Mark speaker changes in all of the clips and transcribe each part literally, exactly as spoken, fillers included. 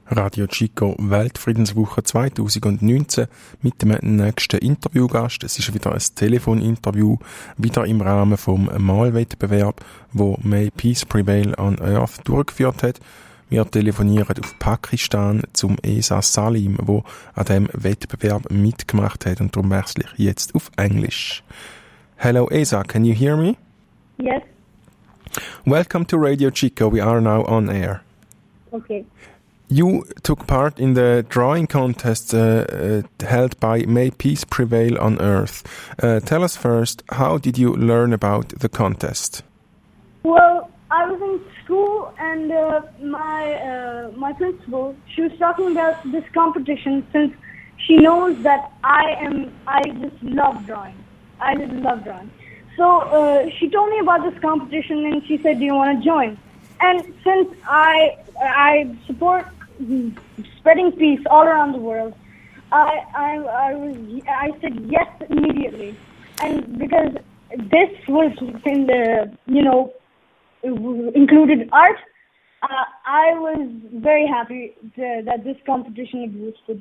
Speaker 1: Radio Chico Weltfriedenswoche zwanzig neunzehn mit dem nächsten Interviewgast. Es ist wieder ein Telefoninterview, wieder im Rahmen vom Malwettbewerb, wo May Peace Prevail on Earth durchgeführt hat. Wir telefonieren auf Pakistan zum Esa Salim, wo an dem Wettbewerb mitgemacht hat, und darum wechsle ich jetzt auf Englisch. Hello Esa, can you hear me?
Speaker 2: Yes.
Speaker 1: Welcome to Radio Chico. We are now on air.
Speaker 2: Okay.
Speaker 1: You took part in the drawing contest uh, uh, held by May Peace Prevail on Earth. Uh, tell us first, how did you learn about the contest?
Speaker 2: Well, I was in school, and uh, my uh, my principal, she was talking about this competition since she knows that I am I just love drawing. I just love drawing. So uh, she told me about this competition, and she said, "Do you want to join?" And since I I support spreading peace all around the world, I, I, I was, I said yes immediately. And because this was in the, you know, included art, uh, I was very happy to, that this competition existed.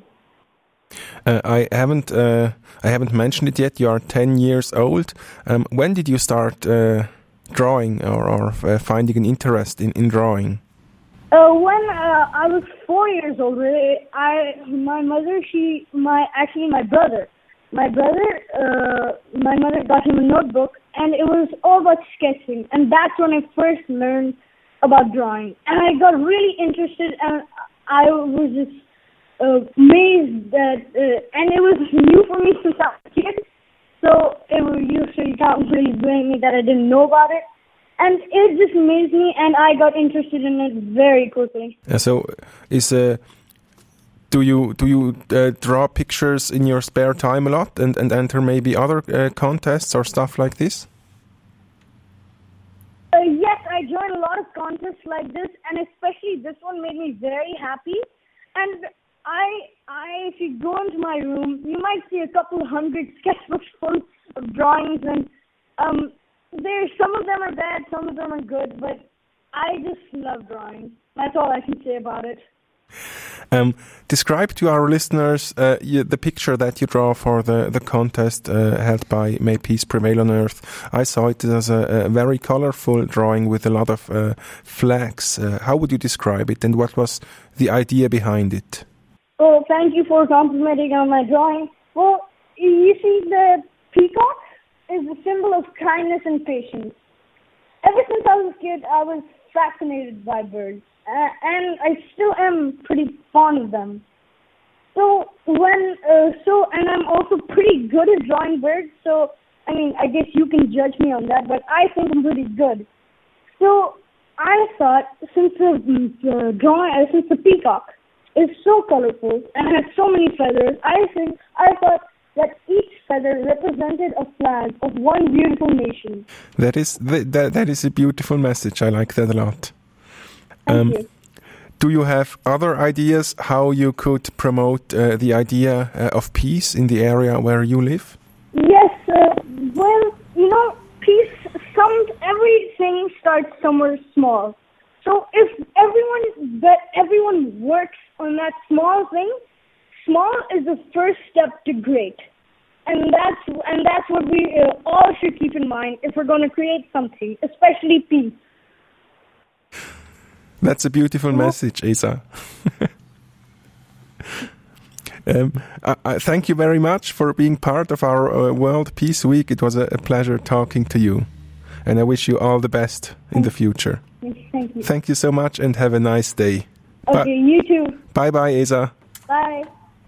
Speaker 1: Uh, I haven't, uh, I haven't mentioned it yet. You are ten years old. Um, when did you start uh, drawing or, or uh, finding an interest in, in drawing?
Speaker 2: Uh, when uh, I was four years old, I my mother she my actually my brother my brother uh, my mother got him a notebook, and it was all about sketching, and that's when I first learned about drawing, and I got really interested, and I was just uh, amazed that uh, and it was new for me since I was a kid, so it was you so you can't really blame me that I didn't know about it. And it just amazed me, and I got interested in it very quickly.
Speaker 1: Uh, so, is uh, do you do you uh, draw pictures in your spare time a lot, and, and enter maybe other uh, contests or stuff like this?
Speaker 2: Uh, yes, I joined a lot of contests like this, and especially this one made me very happy. And I, I, if you go into my room, you might see a couple hundred sketchbooks full of drawings, and um. There, some of them are bad, some of them are good, but I just love drawing. That's all I can say about it.
Speaker 1: Um, describe to our listeners uh, you, the picture that you draw for the, the contest uh, held by May Peace Prevail on Earth. I saw it as a, a very colorful drawing with a lot of uh, flags. Uh, how would you describe it, and what was the idea behind it?
Speaker 2: Oh, thank you for complimenting on my drawing. Well, you see, the peacock is a symbol of kindness and patience. Ever since I was a kid, I was fascinated by birds, uh, and I still am pretty fond of them. So when, uh, so, and I'm also pretty good at drawing birds. So I mean, I guess you can judge me on that, but I think I'm pretty good. So I thought, since the, the drawing, uh, since the peacock is so colorful and has so many feathers, I think I thought. that each feather represented a flag of one beautiful nation.
Speaker 1: That is that, that is a beautiful message. I like that a lot.
Speaker 2: Thank um, you.
Speaker 1: Do you have other ideas how you could promote uh, the idea uh, of peace in the area where you live?
Speaker 2: Yes. Uh, well, you know, peace. Some everything starts somewhere small. So if everyone that everyone works on that small thing. Small is the first step to great, and that's and that's what we uh, all should keep in mind if we're going to create something, especially peace.
Speaker 1: That's a beautiful yeah. message, Esa. um, I, I thank you very much for being part of our uh, World Peace Week. It was a, a pleasure talking to you, and I wish you all the best in the future.
Speaker 2: Thank you.
Speaker 1: Thank you so much, and have a nice day.
Speaker 2: Okay, Bye. You too.
Speaker 1: Bye-bye, Esa.
Speaker 2: Bye.